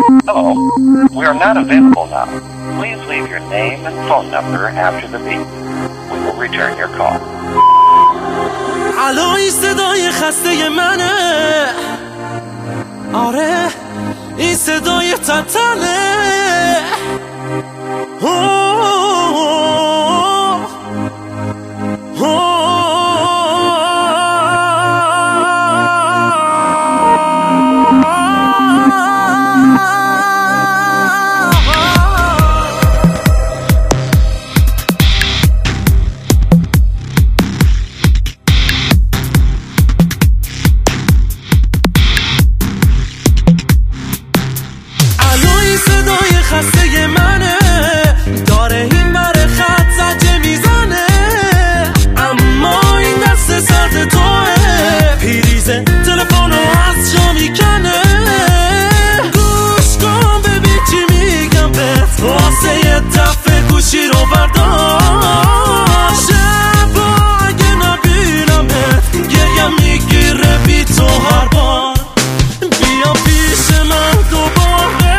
Hello, we are not available now. Please leave your name and phone number after the beep. We will return your call. الو این صدای خسته منه، آره این صدای تتنه. صدای خسته منه، داره این بره خط زجه میزنه، اما این دست سرد توه، پیریزه تلفنو از جا میکنه. گوش کن ببین چی میگم بهت، واسه یه دفعه گوشی رو بردار. شبا اگه نبینمت گریم میگیره بی تو هر بار. بیا پیش من دوباره،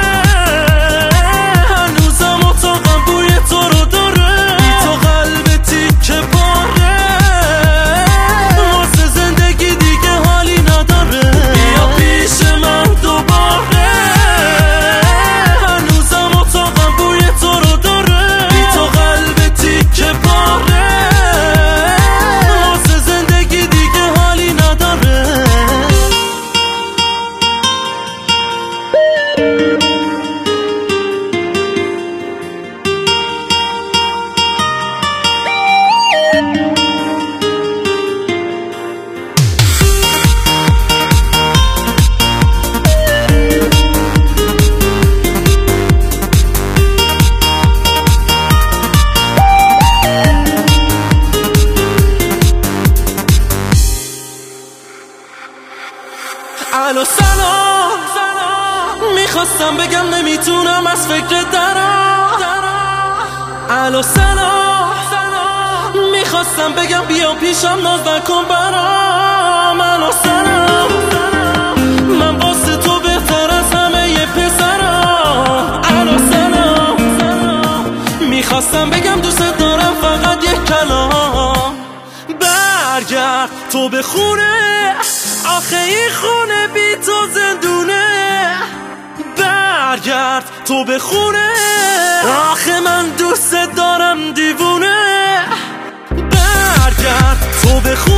الو سلام، میخواستم بگم نمیتونم از فکر درم. الو سلام، میخواستم بگم بیا پیشم ناز نکن برام. الو سلام، من واسه تو بهتر از همه ی پسرم. الو سلام، میخواستم بگم دوست دارم فقط یک کلام. برگرد تو به خونه، آخه این خونه بی تو زندونه. برگرد تو به خونه، آخه من دوست دارم دیوونه. برگرد تو به خونه.